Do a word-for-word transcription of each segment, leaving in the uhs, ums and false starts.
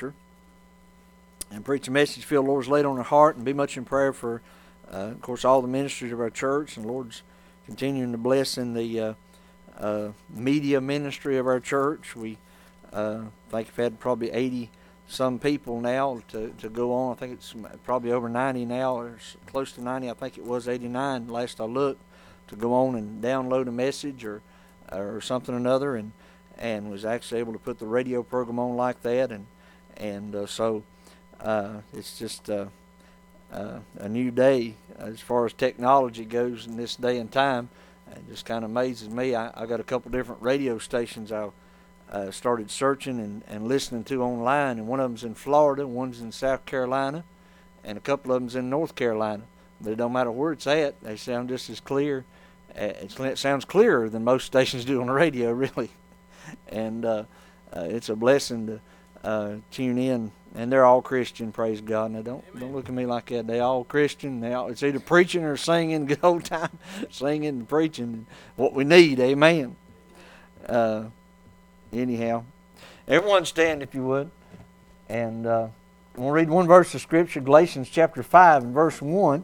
and preach a message feel the Lord's laid on our heart, and be much in prayer for, uh, of course, all the ministries of our church, and the Lord's continuing to bless in the uh, uh, media ministry of our church. We uh, think we've had probably eighty some people now to, to go on. I think it's probably over ninety now, or close to ninety. I think it was eighty-nine last I looked, to go on and download a message or or something or another, and and was actually able to put the radio program on like that, and and uh, so uh, it's just uh, uh, a new day as far as technology goes in this day and time. It just kind of amazes me. I, I got a couple different radio stations I uh, started searching and, and listening to online, and one of them's in Florida, one's in South Carolina, and a couple of them's in North Carolina. But it don't matter where it's at, they sound just as clear. It's, it sounds clearer than most stations do on the radio, really. And uh, uh, it's a blessing to uh, tune in. And they're all Christian, praise God. Now, don't don't look at me like that. They all Christian. They all, it's either preaching or singing, good old time, singing and preaching. What we need, amen. Uh, anyhow, everyone stand if you would. And uh, I want to read one verse of Scripture, Galatians chapter five and verse one.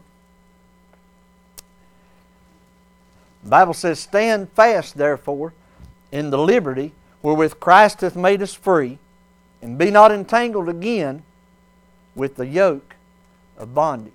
The Bible says, "Stand fast, therefore, in the liberty wherewith Christ hath made us free, and be not entangled again with the yoke of bondage."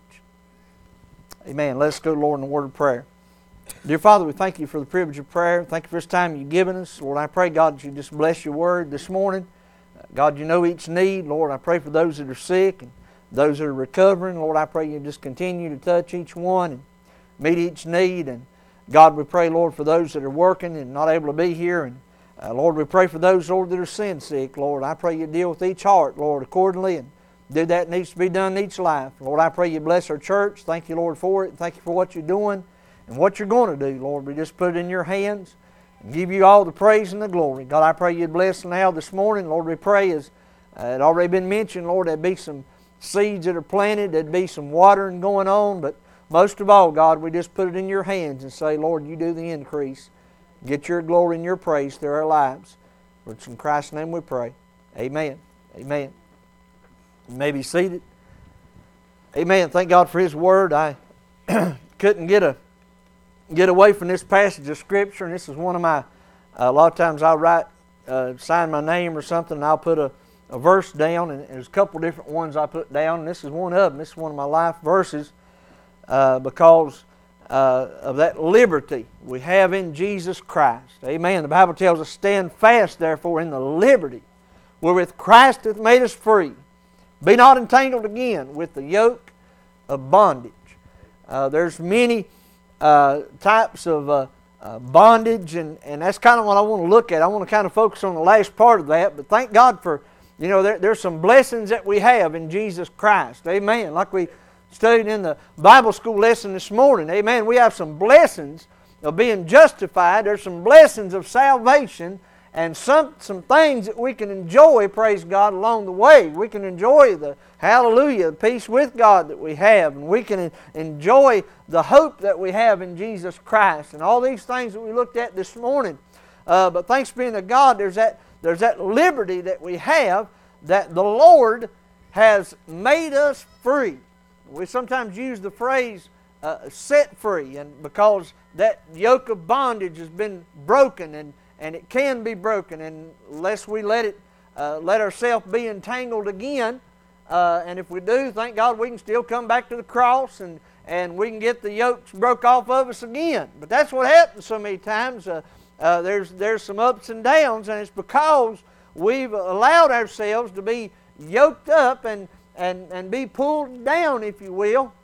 Amen. Let's go to the Lord in the word of prayer. Dear Father, we thank you for the privilege of prayer. Thank you for this time you've given us. Lord, I pray, God, that you just bless your word this morning. God, you know each need. Lord, I pray for those that are sick and those that are recovering. Lord, I pray you just continue to touch each one and meet each need. And God, we pray, Lord, for those that are working and not able to be here. And uh, Lord, we pray for those, Lord, that are sin sick. Lord, I pray you deal with each heart, Lord, accordingly, and do that needs to be done in each life. Lord, I pray you bless our church. Thank you, Lord, for it. Thank you for what you're doing and what you're going to do, Lord. We just put it in your hands and give you all the praise and the glory. God, I pray you'd bless now this morning. Lord, we pray as uh, it already been mentioned, Lord, there'd be some seeds that are planted. There'd be some watering going on, but most of all, God, we just put it in your hands and say, Lord, you do the increase. Get your glory and your praise through our lives. For it's in Christ's name we pray. Amen. Amen. You may be seated. Amen. Thank God for His Word. I couldn't get a get away from this passage of Scripture, and this is one of my, uh, a lot of times I'll write, uh, sign my name or something, and I'll put a, a verse down, and there's a couple different ones I put down, and this is one of them. This is one of my life verses. Uh, because uh, of that liberty we have in Jesus Christ. Amen. The Bible tells us, "Stand fast, therefore, in the liberty wherewith Christ hath made us free. Be not entangled again with the yoke of bondage." Uh, there's many uh, types of uh, uh, bondage, and, and that's kind of what I want to look at. I want to kind of focus on the last part of that, but thank God for, you know, there, there's some blessings that we have in Jesus Christ. Amen. Like we studied in the Bible school lesson this morning. Amen. We have some blessings of being justified. There's some blessings of salvation and some, some things that we can enjoy, praise God, along the way. We can enjoy the, hallelujah, the peace with God that we have. And we can enjoy the hope that we have in Jesus Christ. And all these things that we looked at this morning. Uh, but thanks be to God, there's that, there's that liberty that we have that the Lord has made us free. We sometimes use the phrase uh, set free, and because that yoke of bondage has been broken, and, and it can be broken, and unless we let it uh, let ourselves be entangled again, uh, and if we do, thank God we can still come back to the cross and, and we can get the yokes broke off of us again. But that's what happens so many times. Uh, uh, there's, there's some ups and downs, and it's because we've allowed ourselves to be yoked up and And, and be pulled down, if you will.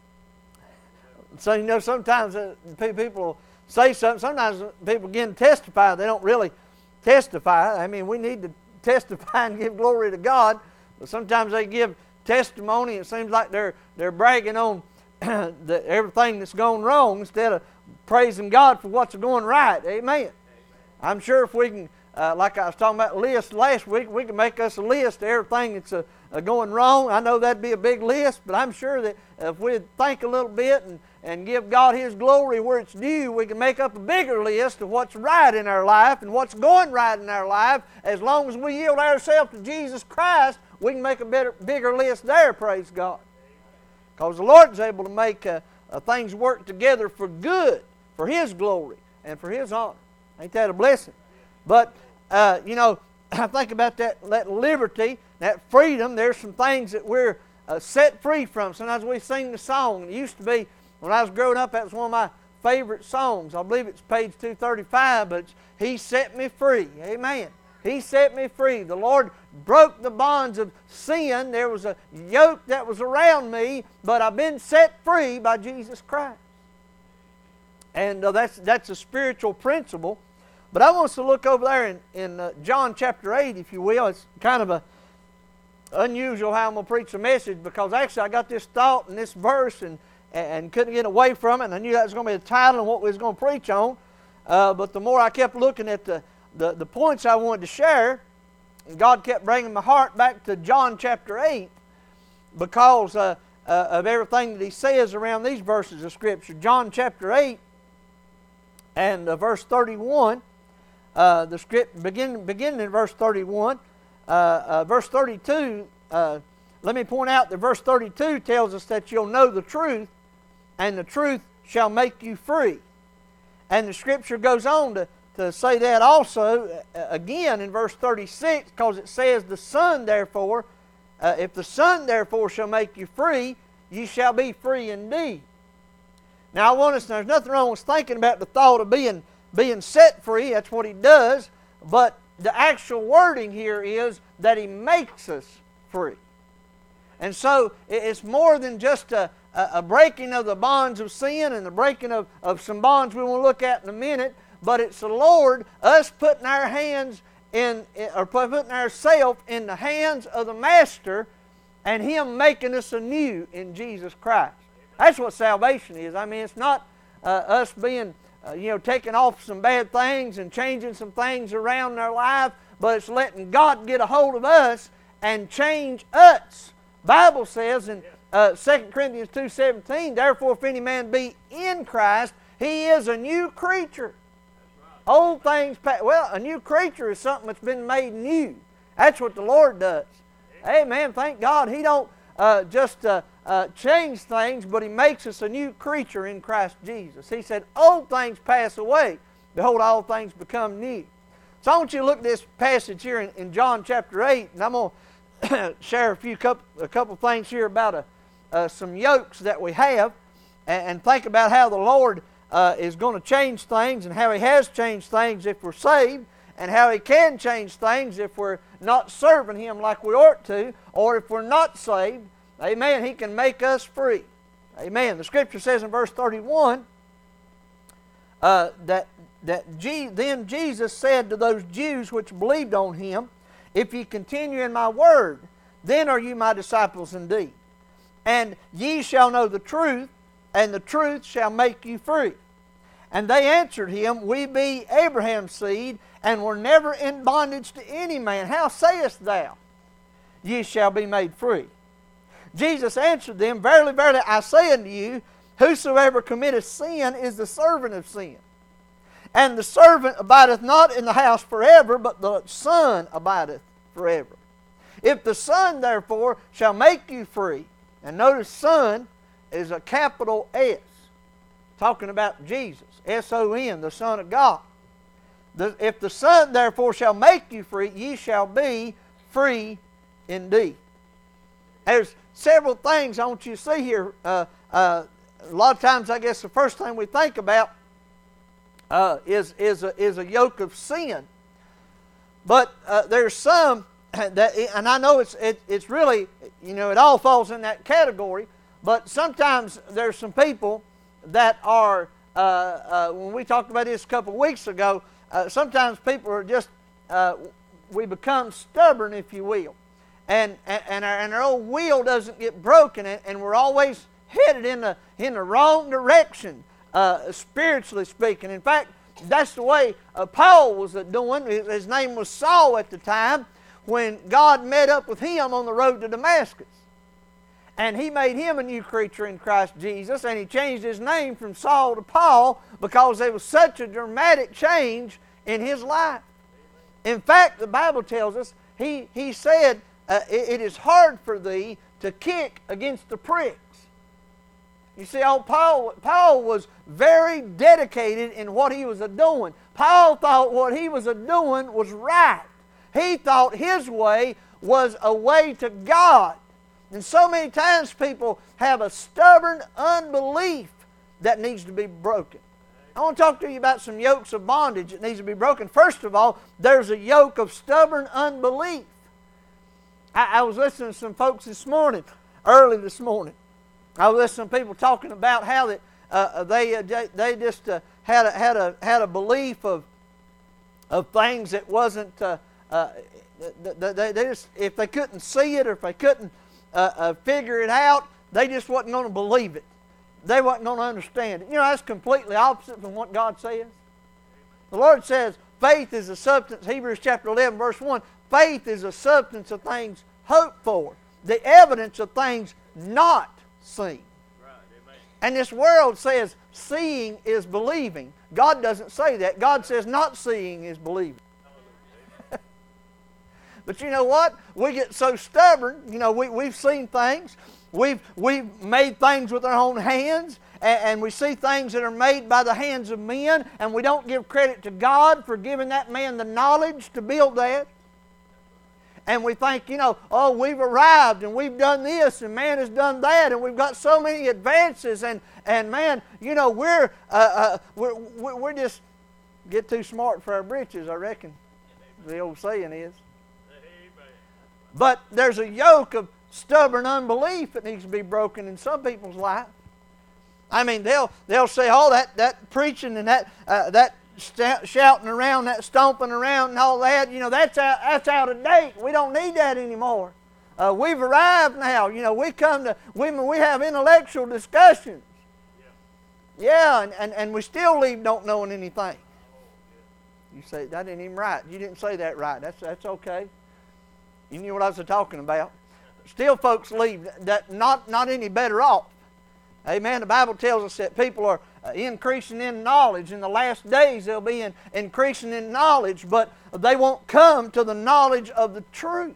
So, you know, sometimes uh, people say something. Sometimes people begin to testify. They don't really testify. I mean, we need to testify and give glory to God. But sometimes they give testimony. It seems like they're, they're bragging on the, everything that's gone wrong instead of praising God for what's going right. Amen. I'm sure if we can uh, like I was talking about lists last week, we can make us a list of everything that's uh, uh, going wrong. I know that'd be a big list, but I'm sure that if we think a little bit and, and give God His glory where it's due, we can make up a bigger list of what's right in our life and what's going right in our life. As long as we yield ourselves to Jesus Christ, we can make a better, bigger list there, praise God. Because the Lord is able to make uh, uh, things work together for good, for His glory, and for His honor. Ain't that a blessing? But, uh, you know, I think about that, that liberty, that freedom. There's some things that we're uh, set free from. Sometimes we sing the song. It used to be, when I was growing up, that was one of my favorite songs. I believe it's page two thirty-five, but it's, He set me free. Amen. He set me free. The Lord broke the bonds of sin. There was a yoke that was around me, but I've been set free by Jesus Christ. And uh, that's, that's a spiritual principle. But I want us to look over there in, in uh, John chapter eight, if you will. It's kind of a unusual how I'm going to preach a message, because actually I got this thought in this verse and, and couldn't get away from it. And I knew that was going to be the title and what we was going to preach on. Uh, but the more I kept looking at the The, the points I wanted to share, God kept bringing my heart back to John chapter eight because uh, uh, of everything that He says around these verses of Scripture. John chapter eight and uh, verse thirty-one, uh, the script begin, beginning in verse thirty-one, uh, uh, verse thirty-two, uh, let me point out that verse thirty-two tells us that you'll know the truth, and the truth shall make you free. And the Scripture goes on to to say that also uh, again in verse thirty-six, because it says, the Son therefore, uh, if the Son therefore shall make you free, ye shall be free indeed. Now I want us, there's nothing wrong with thinking about the thought of being, being set free. That's what He does. But the actual wording here is that He makes us free. And so it's more than just a, a breaking of the bonds of sin and the breaking of, of some bonds we want to look at in a minute. But it's the Lord, us putting our hands in, or putting ourselves in the hands of the Master, and Him making us anew in Jesus Christ. That's what salvation is. I mean, it's not uh, us being, uh, you know, taking off some bad things and changing some things around in our life, but it's letting God get a hold of us and change us. Bible says in uh, Second Corinthians two seventeen, therefore if any man be in Christ, he is a new creature. Old things pass. Well, a new creature is something that's been made new. That's what the Lord does. Amen. Thank God He don't uh, just uh, uh, change things, but He makes us a new creature in Christ Jesus. He said, old things pass away. Behold, all things become new. So I want you to look at this passage here in, in John chapter eight, and I'm going to share a few couple, a couple things here about a, uh, some yokes that we have, and, and think about how the Lord Uh, is going to change things, and how He has changed things if we're saved, and how He can change things if we're not serving Him like we ought to, or if we're not saved. Amen. He can make us free. Amen. The Scripture says in verse thirty-one uh, that, that Je- then Jesus said to those Jews which believed on Him, if ye continue in my word, then are you my disciples indeed. And ye shall know the truth, and the truth shall make you free. And they answered Him, we be Abraham's seed, and were never in bondage to any man. How sayest thou, ye shall be made free? Jesus answered them, verily, verily, I say unto you, whosoever committeth sin is the servant of sin. And the servant abideth not in the house forever, but the Son abideth forever. If the Son, therefore, shall make you free, and notice Son is a capital S, talking about Jesus, S O N, the Son of God. The, if the Son therefore shall make you free, ye shall be free indeed. There's several things I want you to see here. Uh, uh, a lot of times, I guess the first thing we think about uh, is, is, a, is a yoke of sin. But uh, there's some that, and I know it's, it, it's really, you know, it all falls in that category. But sometimes there's some people that are, uh, uh, when we talked about this a couple of weeks ago, uh, sometimes people are just, uh, we become stubborn, if you will. And, and, our, and our old wheel doesn't get broken, and, and we're always headed in the, in the wrong direction, uh, spiritually speaking. In fact, That's the way uh, Paul was doing. His name was Saul at the time when God met up with him on the road to Damascus. And He made him a new creature in Christ Jesus, and He changed his name from Saul to Paul because there was such a dramatic change in his life. In fact, the Bible tells us, He, he said, uh, it, it is hard for thee to kick against the pricks. You see, old Paul, Paul was very dedicated in what he was doing. Paul thought what he was doing was right. He thought his way was a way to God. And so many times people have a stubborn unbelief that needs to be broken. I want to talk to you about some yokes of bondage that needs to be broken. First of all, there's a yoke of stubborn unbelief. I, I was listening to some folks this morning, early this morning. I was listening to people talking about how that uh, they uh, they just uh, had a, had a had a belief of of things that wasn't uh, uh, they, they just, if they couldn't see it or if they couldn't uh, uh, figure it out, they just wasn't going to believe it. They wasn't going to understand it. You know, that's completely opposite from what God says. The Lord says faith is a substance. Hebrews chapter eleven verse one. Faith is a substance of things hoped for, the evidence of things not seen. Right, amen. And this world says seeing is believing. God doesn't say that. God says not seeing is believing. But you know what? We get so stubborn. You know, we, we've seen things. We've, we've made things with our own hands. And, and we see things that are made by the hands of men. And we don't give credit to God for giving that man the knowledge to build that. And we think, you know, oh, we've arrived and we've done this and man has done that and we've got so many advances and, and man, you know, we're, uh, uh, we're, we're just get too smart for our britches, I reckon, the old saying is. But there's a yoke of stubborn unbelief that needs to be broken in some people's life. I mean, they'll they'll say, oh, that, that preaching and that uh, that st- shouting around, that stomping around and all that, you know, that's out, that's out of date. We don't need that anymore. Uh, we've arrived now. You know, we come to, we, we have intellectual discussions. Yeah, yeah and, and, and we still leave don't knowing anything. You say, that ain't even right. You didn't say that right. That's, that's okay. You knew what I was talking about. Still folks leave that not, not any better off. Amen. The Bible tells us that people are uh, increasing in knowledge. In the last days they'll be in, increasing in knowledge, but they won't come to the knowledge of the truth.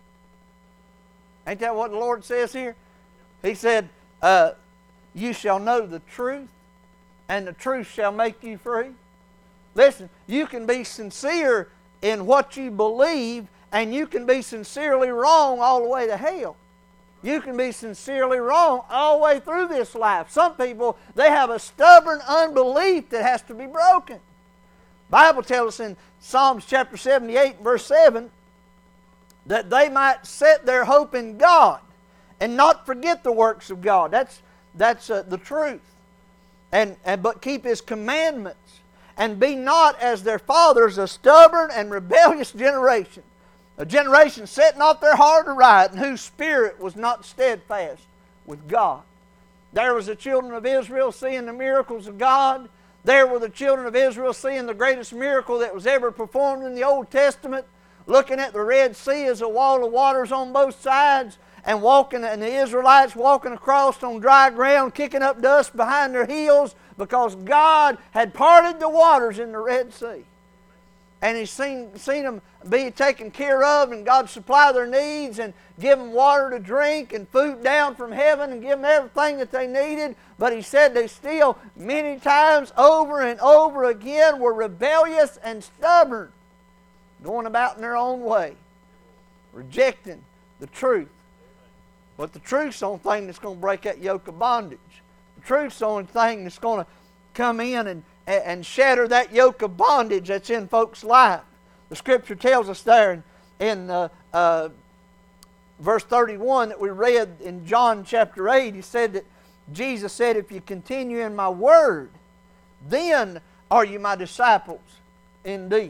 Ain't that what the Lord says here? He said, uh, you shall know the truth, and the truth shall make you free. Listen, you can be sincere in what you believe, and you can be sincerely wrong all the way to hell. You can be sincerely wrong all the way through this life. Some people, they have a stubborn unbelief that has to be broken. The Bible tells us in Psalms chapter seventy-eight, verse seven, that they might set their hope in God and not forget the works of God. That's, that's uh, the truth. And, and but keep His commandments, and be not as their fathers, a stubborn and rebellious generation. A generation setting off their heart aright, and whose spirit was not steadfast with God. There was the children of Israel seeing the miracles of God. There were the children of Israel seeing the greatest miracle that was ever performed in the Old Testament, looking at the Red Sea as a wall of waters on both sides, and walking, and the Israelites walking across on dry ground, kicking up dust behind their heels, because God had parted the waters in the Red Sea. And He's seen, seen them be taken care of, and God supply their needs and give them water to drink and food down from heaven and give them everything that they needed. But He said they still many times over and over again were rebellious and stubborn, going about in their own way, rejecting the truth. But the truth's the only thing that's going to break that yoke of bondage. The truth's the only thing that's going to come in and and shatter that yoke of bondage that's in folks' life. The Scripture tells us there in, in uh, uh, verse thirty-one that we read in John chapter eight, He said that Jesus said, if you continue in my word, then are you my disciples indeed.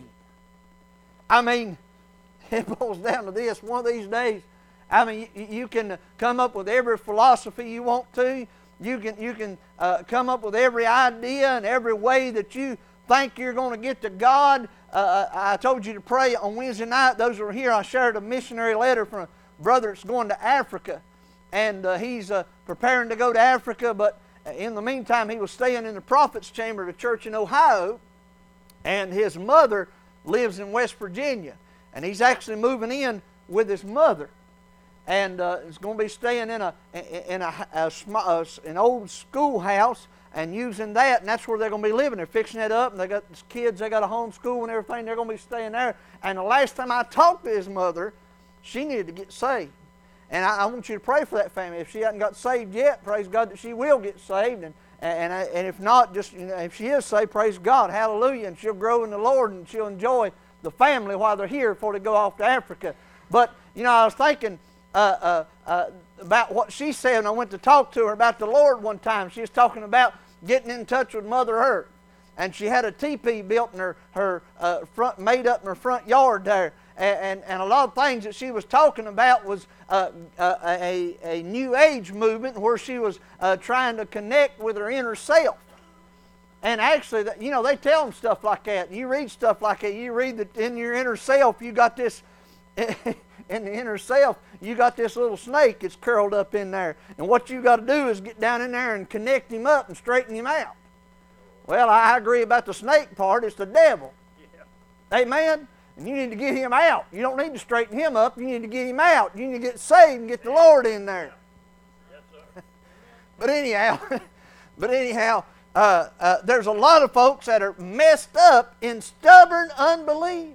I mean, it boils down to this. One of these days, I mean, you, you can come up with every philosophy you want to. You can, you can uh, come up with every idea and every way that you think you're going to get to God. Uh, I told you to pray on Wednesday night. Those who are here, I shared a missionary letter from a brother that's going to Africa. And uh, he's uh, preparing to go to Africa, but in the meantime, he was staying in the prophet's chamber of a church in Ohio. And his mother lives in West Virginia. And he's actually moving in with his mother. And uh, he's going to be staying in a in a, a, a an old schoolhouse and using that, and that's where they're going to be living. They're fixing it up, and they got kids. They got a homeschool and everything. They're going to be staying there. And the last time I talked to his mother, she needed to get saved. And I, I want you to pray for that family. If she hasn't got saved yet, praise God that she will get saved. And and and if not, just you know, if she is saved, praise God, hallelujah, and she'll grow in the Lord and she'll enjoy the family while they're here before they go off to Africa. But you know, I was thinking. Uh, uh, uh, about what she said when I went to talk to her about the Lord one time. She was talking about getting in touch with Mother Earth. And she had a teepee built in her, her uh, front, made up in her front yard there. And, and, and a lot of things that she was talking about was uh, uh, a, a New Age movement where she was uh, trying to connect with her inner self. And actually, you know, they tell them stuff like that. You read stuff like that. You read that in your inner self, you got this... in the inner self, you got this little snake that's curled up in there. And what you got to do is get down in there and connect him up and straighten him out. Well, I agree about the snake part. It's the devil. Yeah. Amen? And you need to get him out. You don't need to straighten him up. You need to get him out. You need to get saved and get the Lord in there. Yes, sir. But anyhow, but anyhow, uh, uh, there's a lot of folks that are messed up in stubborn unbelief.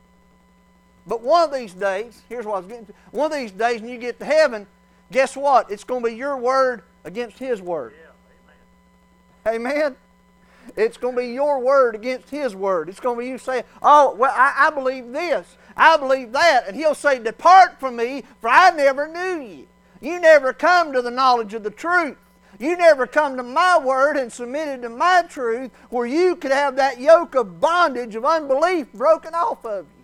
But one of these days, here's what I was getting to. One of these days when you get to heaven, guess what? It's going to be your word against His word. Yeah, amen. Amen? It's going to be your word against His word. It's going to be you saying, oh, well, I, I believe this. I believe that. And He'll say, depart from me, for I never knew you. You never come to the knowledge of the truth. You never come to my word and submitted to my truth where you could have that yoke of bondage of unbelief broken off of you.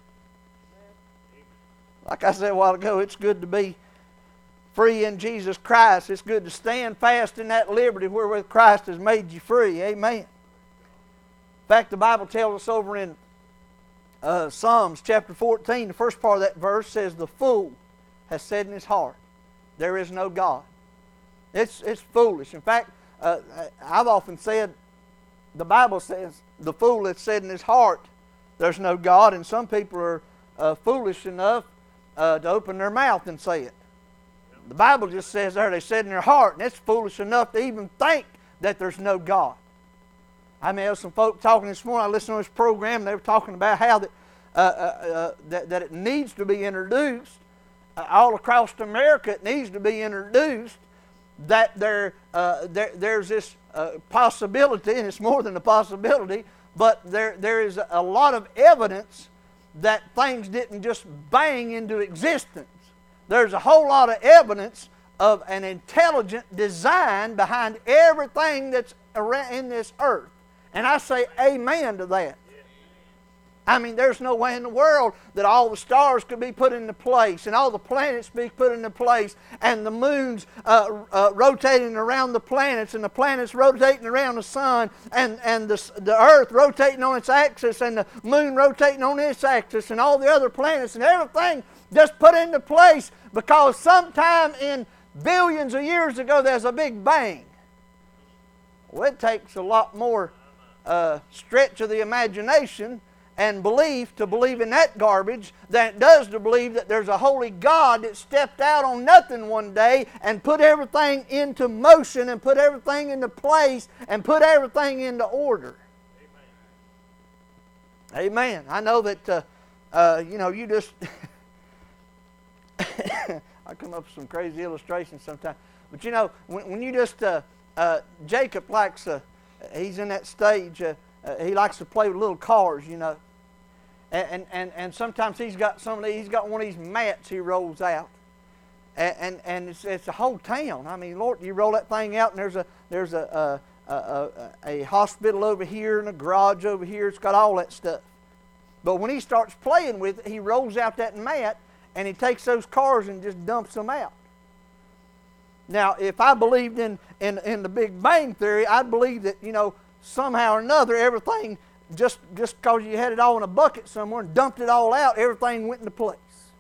Like I said a while ago, it's good to be free in Jesus Christ. It's good to stand fast in that liberty wherewith Christ has made you free. Amen. In fact, the Bible tells us over in uh, Psalms chapter fourteen, the first part of that verse says, the fool has said in his heart, there is no God. It's, it's foolish. In fact, uh, I've often said, the Bible says, the fool has said in his heart, there's no God. And some people are uh, foolish enough Uh, to open their mouth and say it. The Bible just says there, they said in their heart, and it's foolish enough to even think that there's no God. I mean, there was some folk talking this morning, I listened to this program, and they were talking about how that, uh, uh, uh, that, that it needs to be introduced, uh, all across America it needs to be introduced, that there, uh, there there's this uh, possibility, and it's more than a possibility, but there there is a lot of evidence that things didn't just bang into existence. There's a whole lot of evidence of an intelligent design behind everything that's around in this earth. And I say amen to that. I mean, there's no way in the world that all the stars could be put into place and all the planets be put into place and the moons uh, uh, rotating around the planets and the planets rotating around the sun and, and the, the earth rotating on its axis and the moon rotating on its axis and all the other planets and everything just put into place because sometime in billions of years ago there's a big bang. Well, it takes a lot more uh, stretch of the imagination and belief to believe in that garbage than it does to believe that there's a holy God that stepped out on nothing one day and put everything into motion and put everything into place and put everything into order. Amen. Amen. I know that, uh, uh, you know, you just... I come up with some crazy illustrations sometimes. But, you know, when, when you just... Uh, uh, Jacob likes... Uh, he's in that stage... Uh, Uh, he likes to play with little cars, you know. And, and, and, and sometimes he's got some of these, he's got one of these mats he rolls out. And, and, and it's, it's a whole town. I mean, Lord, you roll that thing out and there's a there's a, a, a, a, a hospital over here and a garage over here. It's got all that stuff. But when he starts playing with it, he rolls out that mat and he takes those cars and just dumps them out. Now, if I believed in, in, in the Big Bang Theory, I'd believe that, you know, somehow or another, everything, just just because you had it all in a bucket somewhere and dumped it all out, everything went into place.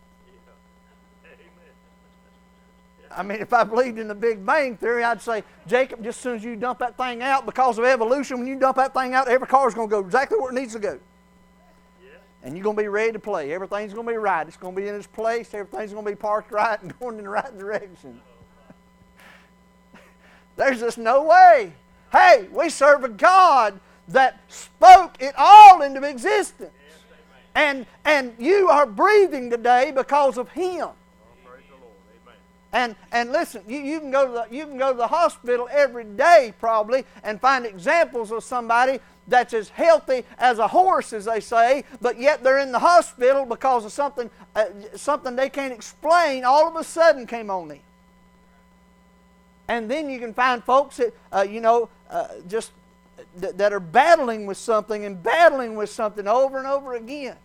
I mean, if I believed in the Big Bang Theory, I'd say, Jacob, just as soon as you dump that thing out, because of evolution, when you dump that thing out, every car is going to go exactly where it needs to go. Yeah. And you're going to be ready to play. Everything's going to be right. It's going to be in its place. Everything's going to be parked right and going in the right direction. There's just no way. Hey, we serve a God that spoke it all into existence. And, and you are breathing today because of Him. And, and listen, you, you, can go to the, you can go to the hospital every day probably and find examples of somebody that's as healthy as a horse, as they say, but yet they're in the hospital because of something, uh, something they can't explain all of a sudden came on them. And then you can find folks that, uh, you know, uh, just th- that are battling with something and battling with something over and over again.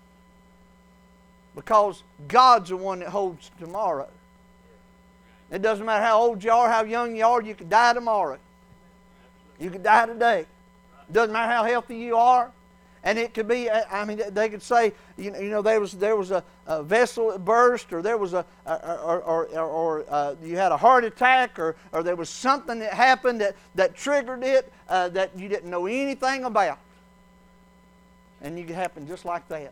Because God's the one that holds tomorrow. It doesn't matter how old you are, how young you are, you could die tomorrow. You could die today. It doesn't matter how healthy you are. And it could be, I mean, they could say, you know, you know there was there was a, a vessel that burst, or there was a, or or, or, or uh, you had a heart attack, or or there was something that happened that, that triggered it uh, that you didn't know anything about. And it could happen just like that.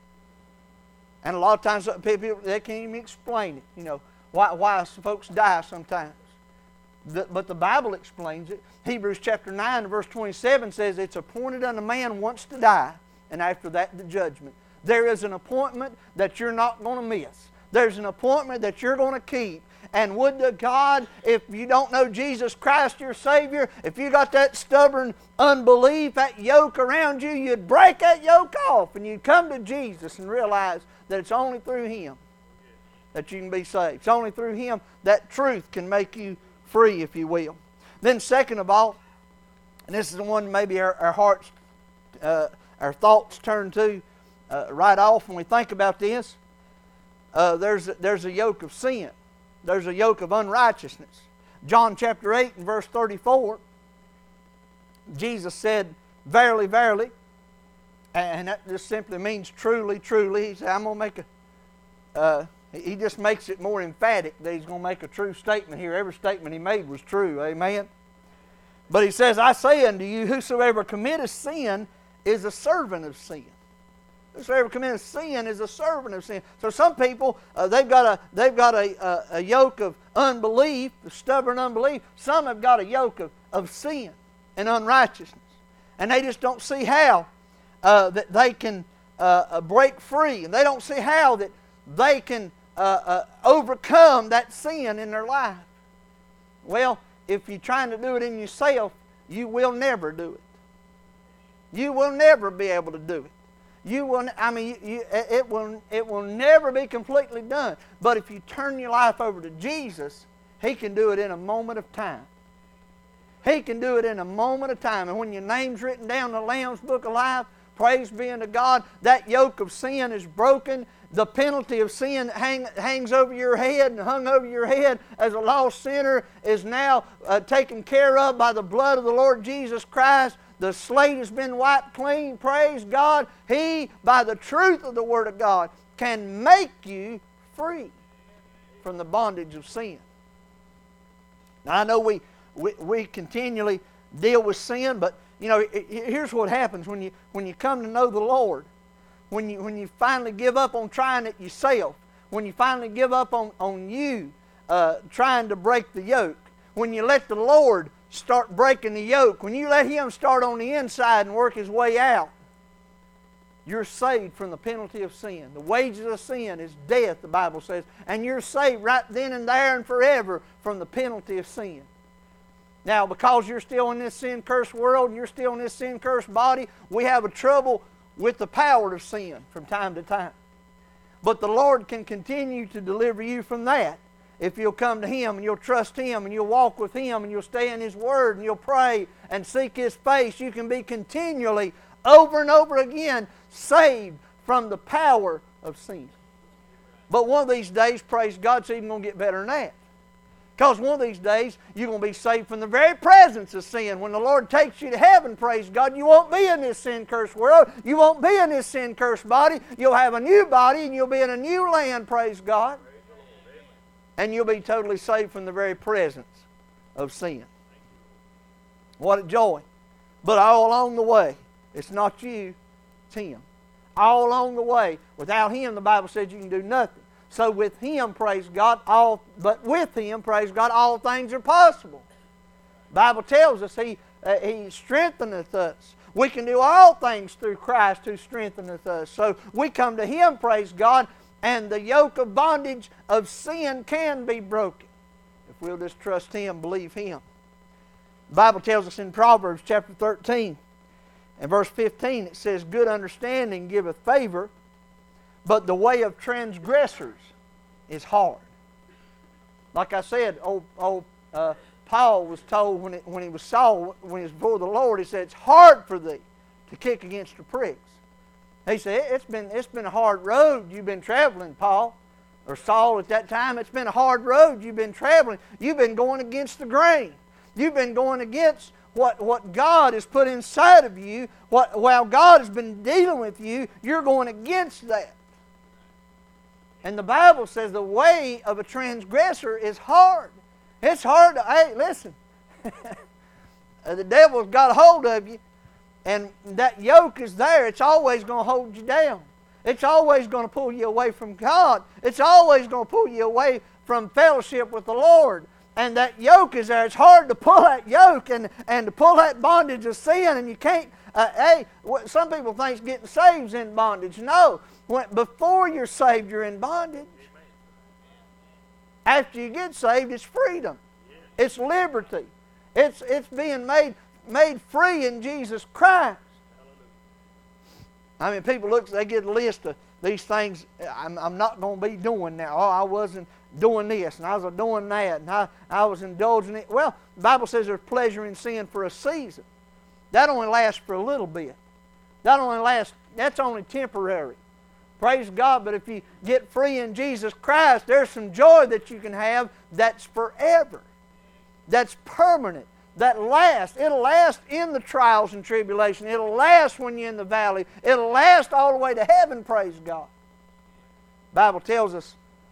And a lot of times people, they can't even explain it, you know. Why, why folks die sometimes. The, but the Bible explains it. Hebrews chapter nine verse twenty-seven says, it's appointed unto man once to die, and after that the judgment. There is an appointment that you're not going to miss. There's an appointment that you're going to keep. And would to God, if you don't know Jesus Christ your Savior, if you got that stubborn unbelief, that yoke around you, you'd break that yoke off and you'd come to Jesus and realize that it's only through Him that you can be saved. It's only through Him that truth can make you free, if you will. Then second of all, and this is the one maybe our, our hearts, uh, our thoughts turn to uh, right off when we think about this, uh, there's, there's a yoke of sin. There's a yoke of unrighteousness. John chapter eight and verse thirty-four, Jesus said, verily, verily, and that just simply means truly, truly. He said, I'm going to make a... Uh, He just makes it more emphatic that He's going to make a true statement here. Every statement He made was true. Amen? But He says, I say unto you, whosoever committeth sin is a servant of sin. Whosoever committeth sin is a servant of sin. So some people, uh, they've got, a, they've got a, a, a yoke of unbelief, stubborn unbelief. Some have got a yoke of, of sin and unrighteousness. And they just don't see how uh, that they can uh, break free. And they don't see how that they can Uh, uh, overcome that sin in their life. Well, if you're trying to do it in yourself, you will never do it. You will never be able to do it. You will. I mean, you, you, it will. It will never be completely done. But if you turn your life over to Jesus, He can do it in a moment of time. He can do it in a moment of time. And when your name's written down in the Lamb's Book of Life, praise be unto God, that yoke of sin is broken. The penalty of sin hang, hangs over your head and hung over your head as a lost sinner is now uh, taken care of by the blood of the Lord Jesus Christ. The slate has been wiped clean. Praise God. He, by the truth of the Word of God, can make you free from the bondage of sin. Now, I know we, we, we continually deal with sin, but you know, here's what happens when you, when you come to know the Lord. When you, when you finally give up on trying it yourself, when you finally give up on, on you uh, trying to break the yoke, when you let the Lord start breaking the yoke, when you let Him start on the inside and work His way out, you're saved from the penalty of sin. The wages of sin is death, the Bible says, and you're saved right then and there and forever from the penalty of sin. Now, because you're still in this sin-cursed world and you're still in this sin-cursed body, we have a trouble with the power of sin from time to time. But the Lord can continue to deliver you from that if you'll come to Him and you'll trust Him and you'll walk with Him and you'll stay in His Word and you'll pray and seek His face. You can be continually, over and over again, saved from the power of sin. But one of these days, praise God, it's even going to get better than that. Because one of these days, you're going to be saved from the very presence of sin. When the Lord takes you to heaven, praise God, you won't be in this sin-cursed world. You won't be in this sin-cursed body. You'll have a new body, and you'll be in a new land, praise God. And you'll be totally saved from the very presence of sin. What a joy. But all along the way, it's not you, it's Him. All along the way, without Him, the Bible says you can do nothing. So with Him, praise God, all but with Him, praise God, all things are possible. The Bible tells us He, uh, he strengtheneth us. We can do all things through Christ who strengtheneth us. So we come to Him, praise God, and the yoke of bondage of sin can be broken. If we'll just trust Him, believe Him. The Bible tells us in Proverbs chapter thirteen and verse fifteen, it says, good understanding giveth favor, but the way of transgressors is hard. Like I said, old, old uh, Paul was told when, it, when he was Saul, when he was before the Lord, he said, it's hard for thee to kick against the pricks. He said, it's been, it's been a hard road you've been traveling, Paul, or Saul at that time. It's been a hard road you've been traveling. You've been going against the grain. You've been going against what, what God has put inside of you. What, while God has been dealing with you, you're going against that. And the Bible says the way of a transgressor is hard. It's hard to, hey, listen. The devil's got a hold of you, and that yoke is there. It's always going to hold you down. It's always going to pull you away from God. It's always going to pull you away from fellowship with the Lord. And that yoke is there. It's hard to pull that yoke and, and to pull that bondage of sin, and you can't, uh, hey, some people think getting saved is in bondage. No. When, before you're saved, you're in bondage. After you get saved, it's freedom. It's liberty. It's, it's being made, made free in Jesus Christ. I mean, people look, they get a list of these things I'm, I'm not going to be doing now. Oh, I wasn't doing this, and I was doing that, and I, I was indulging it. Well, the Bible says there's pleasure in sin for a season. That only lasts for a little bit. That only lasts, that's only temporary. Praise God, but if you get free in Jesus Christ, there's some joy that you can have that's forever. That's permanent. That lasts. It'll last in the trials and tribulation. It'll last when you're in the valley. It'll last all the way to heaven, praise God. The Bible tells us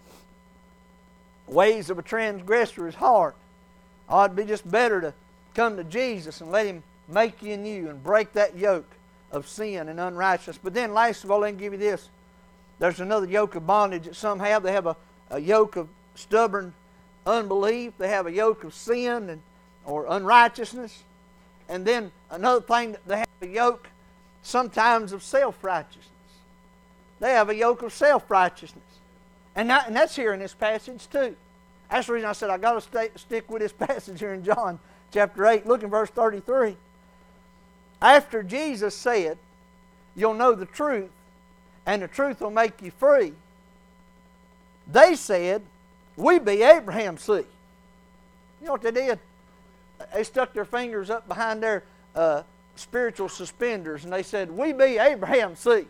ways of a transgressor is hard. Oh, it'd be just better to come to Jesus and let Him make you new and break that yoke of sin and unrighteousness. But then last of all, let me give you this. There's another yoke of bondage that some have. They have a, a yoke of stubborn unbelief. They have a yoke of sin and or unrighteousness. And then another thing, they have a yoke sometimes of self-righteousness. They have a yoke of self-righteousness. And, that, and that's here in this passage too. That's the reason I said I got to stay, stick with this passage here in John chapter eight. Look in verse thirty-three. After Jesus said, you'll know the truth, and the truth will make you free, they said, we be Abraham's seed. You know what they did? They stuck their fingers up behind their uh, spiritual suspenders, and they said, we be Abraham's seed.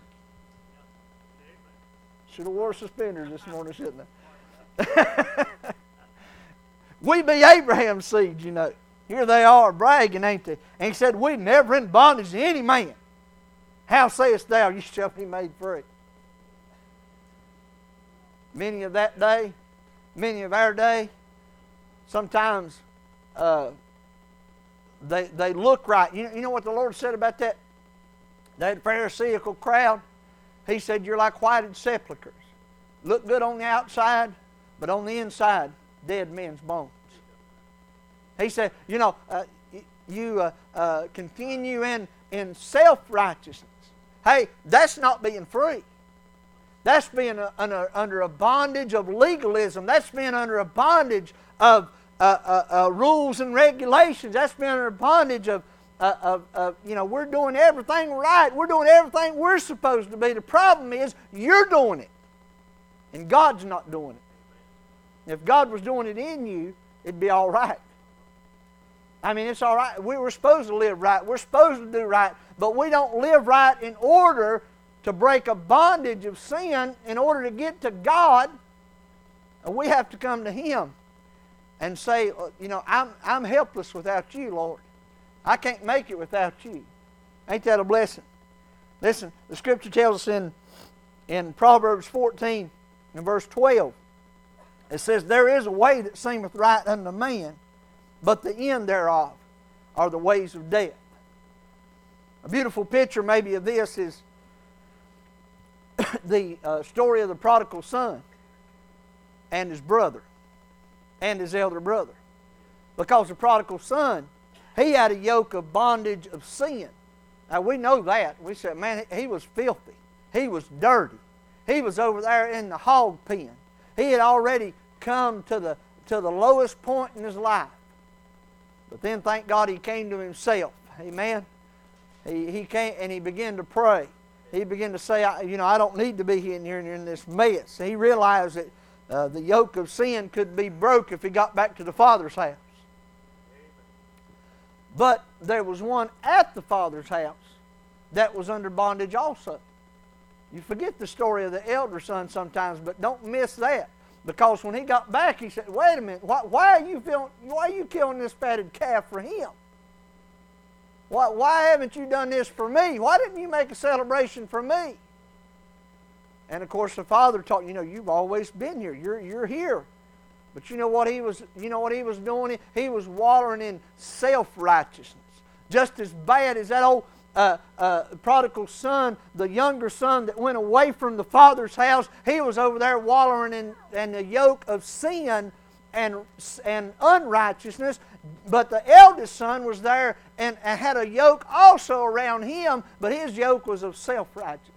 Should have wore suspenders this morning, shouldn't I? We be Abraham's seed, you know. Here they are bragging, ain't they? And he said, we never in bondage to any man. How sayest thou, you shall be made free? Many of that day, many of our day, sometimes uh, they, they look right. You know, you know what the Lord said about that? That Pharisaical crowd? He said, you're like whited sepulchres. Look good on the outside, but on the inside, dead men's bones. He said, you know, uh, you uh, uh, continue in, in self-righteousness. Hey, that's not being free. That's being a, under, under a bondage of legalism. That's being under a bondage of uh, uh, uh, rules and regulations. That's being under a bondage of, uh, of, of, you know, we're doing everything right. We're doing everything we're supposed to be. The problem is you're doing it, and God's not doing it. If God was doing it in you, it'd be all right. I mean, it's all right. We were supposed to live right. We're supposed to do right. But we don't live right in order to break a bondage of sin, in order to get to God. And we have to come to Him. and say, you know, I'm, I'm helpless without you, Lord. I can't make it without you. Ain't that a blessing? Listen, the Scripture tells us in, in Proverbs fourteen and verse twelve, it says, there is a way that seemeth right unto man, but the end thereof are the ways of death. A beautiful picture maybe of this is the uh, story of the prodigal son and his brother and his elder brother. Because the prodigal son, he had a yoke of bondage of sin. Now we know that. We said, man, he was filthy. He was dirty. He was over there in the hog pen. He had already come to the, to the lowest point in his life. But then, thank God, he came to himself. Amen. He, he came and he began to pray. He began to say, I, you know, I don't need to be in here and in this mess. He realized that uh, the yoke of sin could be broke if he got back to the Father's house. But there was one at the Father's house that was under bondage also. You forget the story of the elder son sometimes, but don't miss that. Because when he got back, he said, wait a minute, why, why, are, you feeling, why are you killing this fatted calf for him? Why, why haven't you done this for me? Why didn't you make a celebration for me? And of course the father taught, you know, you've always been here. You're, you're here. But you know what he was, you know what he was doing? He was wallowing in self-righteousness. Just as bad as that old uh, uh, prodigal son, the younger son that went away from the father's house, he was over there wallowing in, in the yoke of sin and, and unrighteousness. But the eldest son was there and, and had a yoke also around him, but his yoke was of self-righteousness.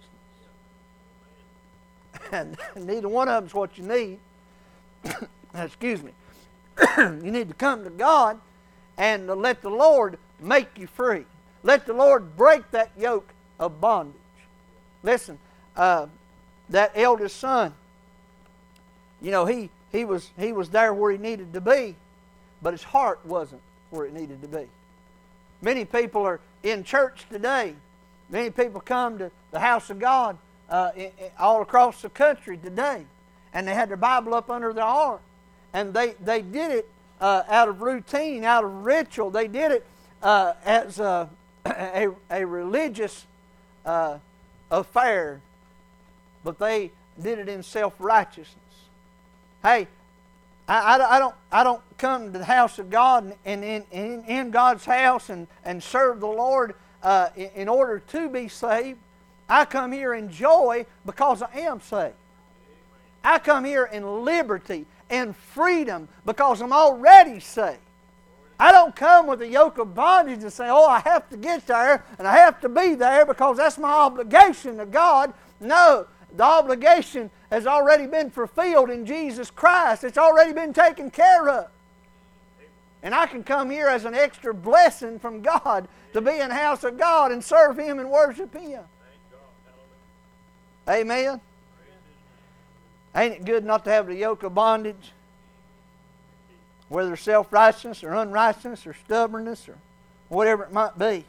And neither one of them is what you need. Excuse me. You need to come to God and let the Lord make you free. Let the Lord break that yoke of bondage. Listen, uh, that eldest son, you know, he, he, was, he was there where he needed to be, but his heart wasn't where it needed to be. Many people are in church today. Many people come to the house of God uh, in, in, all across the country today, and they had their Bible up under their arm. And they, they did it uh, out of routine, out of ritual. They did it uh, as a, a, a religious uh, affair, but they did it in self-righteousness. Hey, I, I, I, don't, I don't come to the house of God and in, in, in God's house and, and serve the Lord uh, in, in order to be saved. I come here in joy because I am saved. I come here in liberty and freedom because I'm already saved. I don't come with a yoke of bondage and say, oh, I have to get there and I have to be there because that's my obligation to God. No, the obligation has already been fulfilled in Jesus Christ. It's already been taken care of. And I can come here as an extra blessing from God to be in the house of God and serve Him and worship Him. Amen. Ain't it good not to have the yoke of bondage? Whether self-righteousness or unrighteousness or stubbornness or whatever it might be.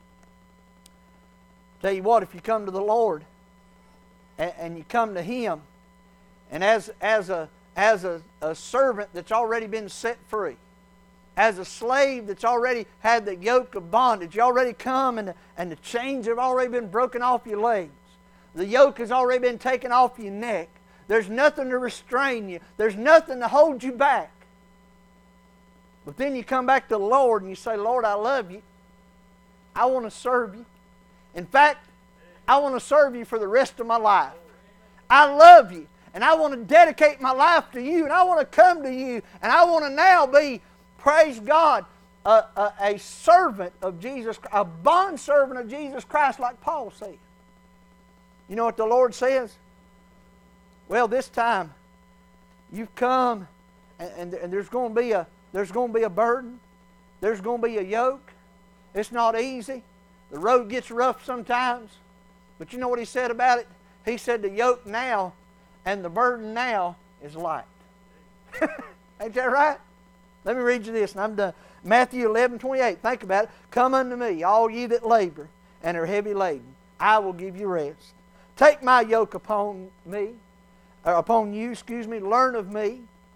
Tell you what, if you come to the Lord and, and you come to Him, and as, as, a, as a, a servant that's already been set free, as a slave that's already had the yoke of bondage, you already come and the, and the chains have already been broken off your legs. The yoke has already been taken off your neck. There's nothing to restrain you. There's nothing to hold you back. But then you come back to the Lord and you say, Lord, I love you. I want to serve you. In fact, I want to serve you for the rest of my life. I love you. And I want to dedicate my life to you. And I want to come to you. And I want to now be, praise God, a, a, a servant of Jesus, a bondservant of Jesus Christ like Paul said. You know what the Lord says? Well, this time you've come and, and, and there's going to be a there's going to be a burden. There's going to be a yoke. It's not easy. The road gets rough sometimes. But you know what He said about it? He said the yoke now and the burden now is light. Ain't that right? Let me read you this and I'm done. Matthew eleven twenty-eight. Think about it. Come unto me, all ye that labor and are heavy laden. I will give you rest. Take my yoke upon me, or upon you, excuse me. Learn of me.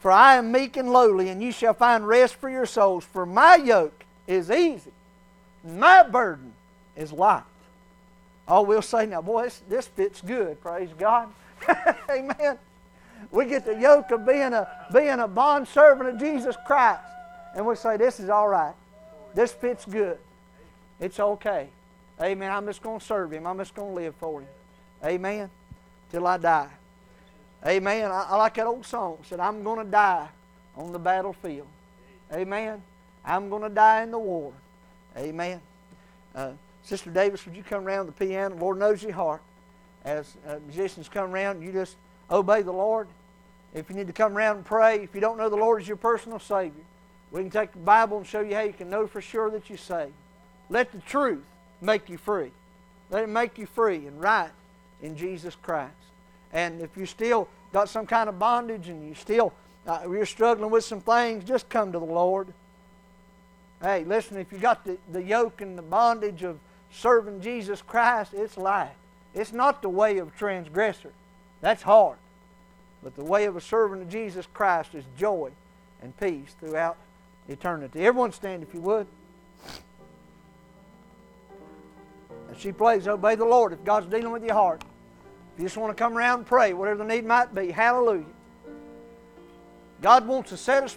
For I am meek and lowly, and ye shall find rest for your souls. For my yoke is easy, my burden is light. Oh, we'll say, now, boy, this, this fits good, praise God. Amen. We get the yoke of being a, being a bondservant of Jesus Christ. And we say, this is all right. This fits good. It's okay. Amen. I'm just going to serve Him. I'm just going to live for Him. Amen. Till I die. Amen. I, I like that old song. It said, I'm going to die on the battlefield. Amen. I'm going to die in the war. Amen. Uh, Sister Davis, would you come around the piano? The Lord knows your heart. As uh, musicians come around, you just obey the Lord. If you need to come around and pray, if you don't know the Lord as your personal Savior, we can take the Bible and show you how you can know for sure that you're saved. Let the truth make you free. Let it make you free and right in Jesus Christ. And if you still got some kind of bondage and you still uh, you're struggling with some things, just come to the Lord. Hey, listen, if you got the, the yoke and the bondage of serving Jesus Christ, it's light. It's not the way of a transgressor. That's hard. But the way of a servant of Jesus Christ is joy and peace throughout eternity. Everyone stand if you would. As she plays, obey the Lord if God's dealing with your heart. If you just want to come around and pray, whatever the need might be, hallelujah. God wants to set us